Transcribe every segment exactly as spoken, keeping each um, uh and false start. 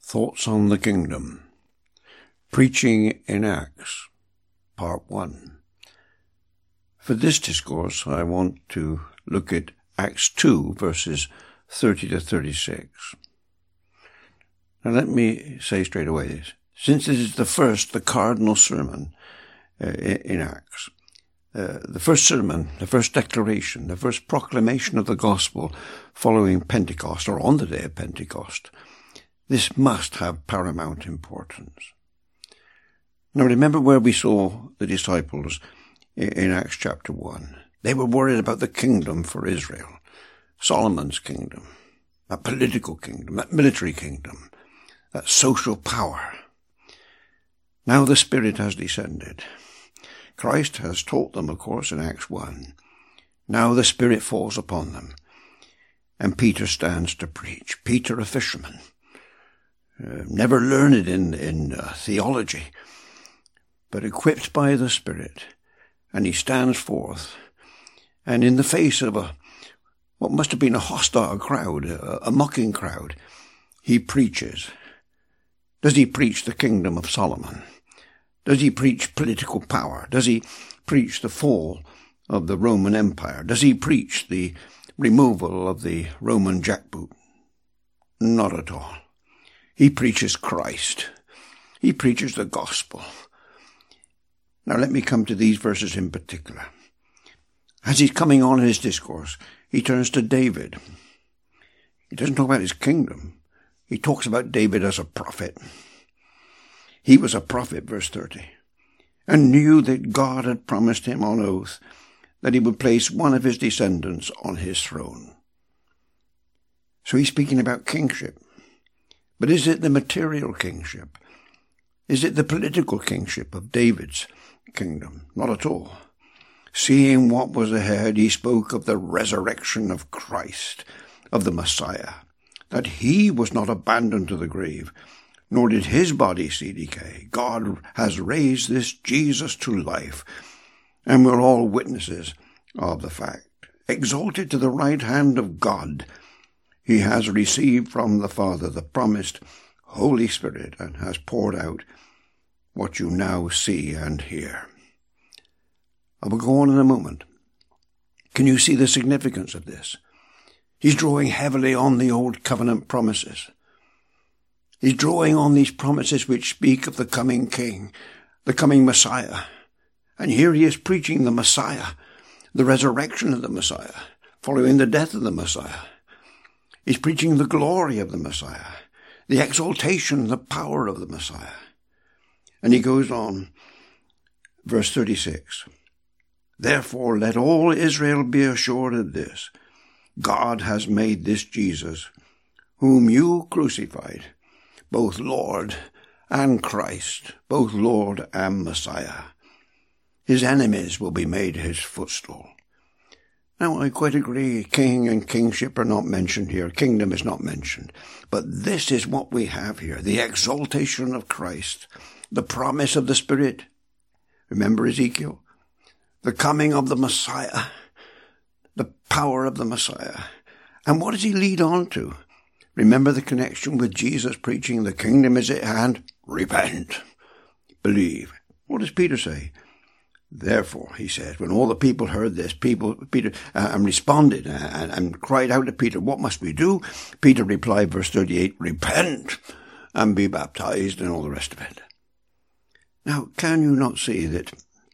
Thoughts on the Kingdom. Preaching in Acts, Part one. For this discourse, I want to look at Acts two, verses thirty to thirty-six. Now let me say straight away this. Since this is the first, the cardinal sermon uh, in Acts, uh, the first sermon, the first declaration, the first proclamation of the gospel following Pentecost, or on the day of Pentecost, this must have paramount importance. Now remember where we saw the disciples in Acts chapter one. They were worried about the kingdom for Israel, Solomon's kingdom, that political kingdom, that military kingdom, that social power. Now the Spirit has descended. Christ has taught them, of course, in Acts one. Now the Spirit falls upon them, and Peter stands to preach. Peter, a fisherman, uh, never learned in, in uh, theology, but equipped by the Spirit, and he stands forth, and in the face of a what must have been a hostile crowd, a, a mocking crowd, he preaches. Does he preach the kingdom of Solomon? Does he preach political power? Does he preach the fall of the Roman Empire? Does he preach the removal of the Roman jackboot? Not at all. He preaches Christ. He preaches the gospel. Now let me come to these verses in particular. As he's coming on in his discourse, he turns to David. He doesn't talk about his kingdom. He talks about David as a prophet. He was a prophet, verse thirty, and knew that God had promised him on oath that he would place one of his descendants on his throne. So he's speaking about kingship. But is it the material kingship? Is it the political kingship of David's kingdom? Not at all. Seeing what was ahead, he spoke of the resurrection of Christ, of the Messiah, that he was not abandoned to the grave, nor did his body see decay. God has raised this Jesus to life, and we're all witnesses of the fact. Exalted to the right hand of God, he has received from the Father the promised Holy Spirit and has poured out what you now see and hear. I will go on in a moment. Can you see the significance of this? He's drawing heavily on the old covenant promises. He's drawing on these promises which speak of the coming King, the coming Messiah. And here he is preaching the Messiah, the resurrection of the Messiah, following the death of the Messiah. He's preaching the glory of the Messiah, the exaltation, the power of the Messiah. And he goes on, verse thirty-six. Therefore let all Israel be assured of this. God has made this Jesus, whom you crucified, both Lord and Christ, both Lord and Messiah. His enemies will be made his footstool. Now, I quite agree, king and kingship are not mentioned here. Kingdom is not mentioned. But this is what we have here, the exaltation of Christ, the promise of the Spirit. Remember Ezekiel? The coming of the Messiah, the power of the Messiah. And what does he lead on to? Remember the connection with Jesus preaching, the kingdom is at hand. Repent. Believe. What does Peter say? Therefore, he says, when all the people heard this, people, Peter, uh, and responded uh, and, and cried out to Peter, what must we do? Peter replied, verse thirty-eight, repent and be baptized, and all the rest of it. Now, can you not see that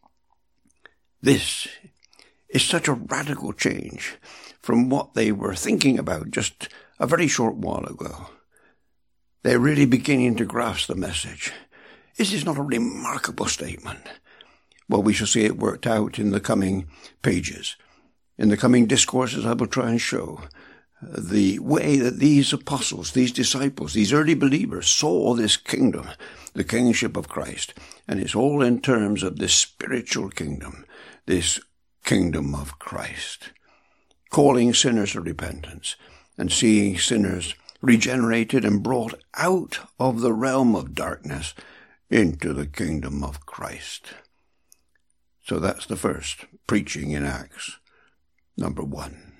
this is such a radical change from what they were thinking about just a very short while ago? They're really beginning to grasp the message. Is this not a remarkable statement? Well, we shall see it worked out in the coming pages. In the coming discourses, I will try and show the way that these apostles, these disciples, these early believers saw this kingdom, the kingship of Christ. And it's all in terms of this spiritual kingdom, this kingdom of Christ, calling sinners to repentance and seeing sinners regenerated and brought out of the realm of darkness into the kingdom of Christ. So that's the first, preaching in Acts, number one.